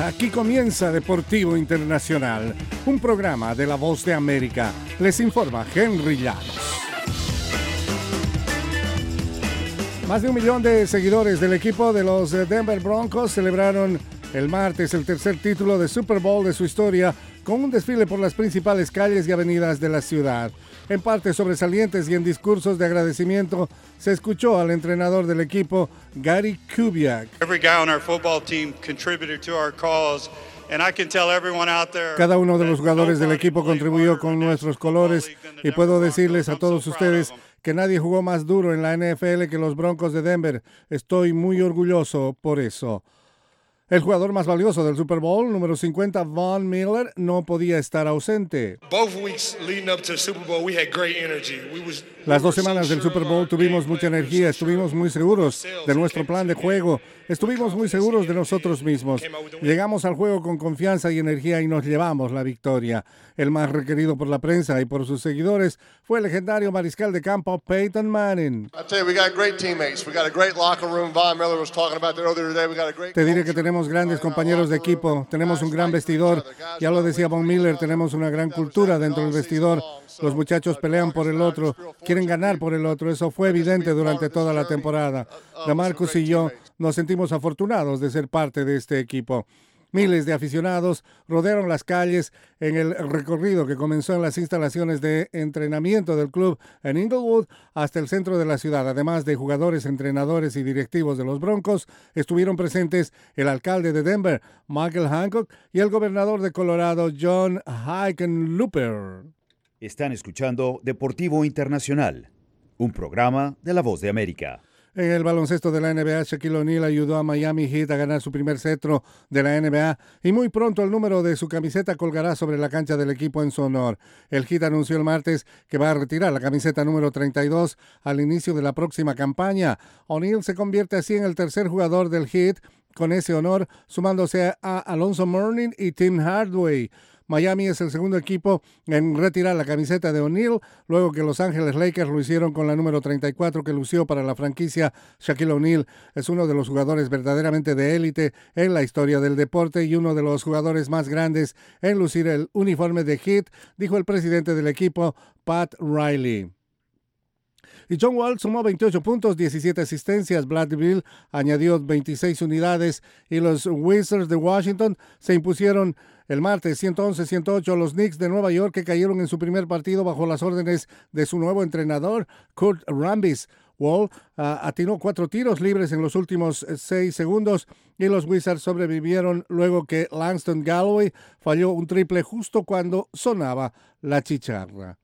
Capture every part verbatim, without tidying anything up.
Aquí comienza Deportivo Internacional, un programa de La Voz de América. Les informa Henry Llanos. Más de un millón de seguidores del equipo de los Denver Broncos celebraron el martes el tercer título de Super Bowl de su historia con un desfile por las principales calles y avenidas de la ciudad. En partes sobresalientes y en discursos de agradecimiento se escuchó al entrenador del equipo, Gary Kubiak. Cada uno de los jugadores del equipo contribuyó con nuestros colores y puedo decirles a todos ustedes que nadie jugó más duro en la N F L que los Broncos de Denver. Estoy muy orgulloso por eso. El jugador más valioso del Super Bowl, número cincuenta, Von Miller, no podía estar ausente. Las dos semanas del Super Bowl tuvimos mucha energía, estuvimos muy seguros de nuestro plan de juego, estuvimos muy seguros de nosotros mismos. Llegamos al juego con confianza y energía y nos llevamos la victoria. El más requerido por la prensa y por sus seguidores fue el legendario mariscal de campo Peyton Manning. Te diré que tenemos grandes compañeros de equipo, tenemos un gran vestidor, ya lo decía Von Miller, tenemos una gran cultura dentro del vestidor. Los muchachos pelean por el otro, quieren ganar por el otro, eso fue evidente durante toda la temporada. DeMarcus y yo nos sentimos afortunados de ser parte de este equipo. Miles de aficionados rodearon las calles en el recorrido que comenzó en las instalaciones de entrenamiento del club en Inglewood hasta el centro de la ciudad. Además de jugadores, entrenadores y directivos de los Broncos, estuvieron presentes el alcalde de Denver, Michael Hancock, y el gobernador de Colorado, John Hickenlooper. Están escuchando Deportivo Internacional, un programa de La Voz de América. En el baloncesto de la N B A, Shaquille O'Neal ayudó a Miami Heat a ganar su primer cetro de la N B A y muy pronto el número de su camiseta colgará sobre la cancha del equipo en su honor. El Heat anunció el martes que va a retirar la camiseta número treinta y dos al inicio de la próxima campaña. O'Neal se convierte así en el tercer jugador del Heat con ese honor, sumándose a Alonzo Mourning y Tim Hardaway. Miami es el segundo equipo en retirar la camiseta de O'Neal, luego que Los Ángeles Lakers lo hicieron con la número treinta y cuatro que lució para la franquicia. Shaquille O'Neal es uno de los jugadores verdaderamente de élite en la historia del deporte y uno de los jugadores más grandes en lucir el uniforme de Heat, dijo el presidente del equipo, Pat Riley. Y John Wall sumó veintiocho puntos, diecisiete asistencias, Bradley añadió veintiséis unidades y los Wizards de Washington se impusieron el martes ciento once a ciento ocho a los Knicks de Nueva York, que cayeron en su primer partido bajo las órdenes de su nuevo entrenador, Kurt Rambis. Wall uh, atinó cuatro tiros libres en los últimos seis segundos y los Wizards sobrevivieron luego que Langston Galloway falló un triple justo cuando sonaba la chicharra.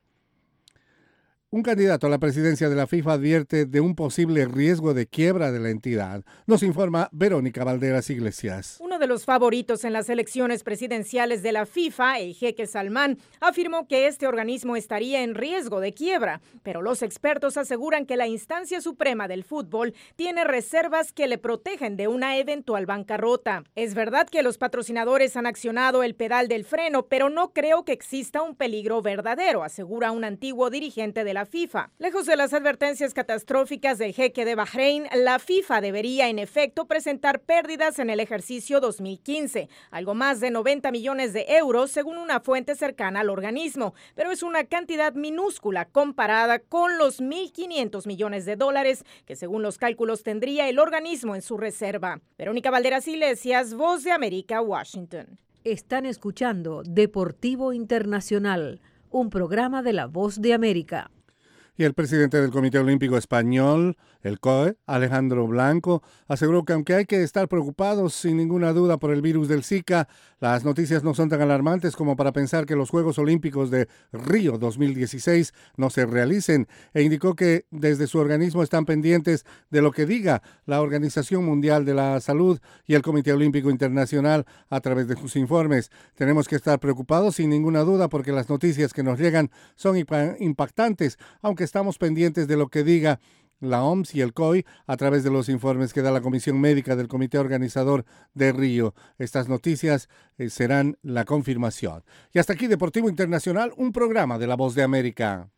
Un candidato a la presidencia de la FIFA advierte de un posible riesgo de quiebra de la entidad. Nos informa Verónica Valderas Iglesias. Uno de los favoritos en las elecciones presidenciales de la FIFA, el jeque Salman, afirmó que este organismo estaría en riesgo de quiebra, pero los expertos aseguran que la instancia suprema del fútbol tiene reservas que le protegen de una eventual bancarrota. Es verdad que los patrocinadores han accionado el pedal del freno, pero no creo que exista un peligro verdadero, asegura un antiguo dirigente de la FIFA. Lejos de las advertencias catastróficas del jeque de Bahrein, la FIFA debería en efecto presentar pérdidas en el ejercicio dos mil quince, algo más de noventa millones de euros según una fuente cercana al organismo, pero es una cantidad minúscula comparada con los mil quinientos millones de dólares que según los cálculos tendría el organismo en su reserva. Verónica Valderas Iglesias, Voz de América, Washington. Están escuchando Deportivo Internacional, un programa de La Voz de América. Y el presidente del Comité Olímpico Español, el C O E, Alejandro Blanco, aseguró que aunque hay que estar preocupados sin ninguna duda por el virus del Zika, las noticias no son tan alarmantes como para pensar que los Juegos Olímpicos de Río dos mil dieciséis no se realicen, e indicó que desde su organismo están pendientes de lo que diga la Organización Mundial de la Salud y el Comité Olímpico Internacional a través de sus informes. Tenemos que estar preocupados sin ninguna duda porque las noticias que nos llegan son impactantes, aunque estamos pendientes de lo que diga la O M S y el C O I a través de los informes que da la Comisión Médica del Comité Organizador de Río. Estas noticias eh, serán la confirmación. Y hasta aquí Deportivo Internacional, un programa de La Voz de América.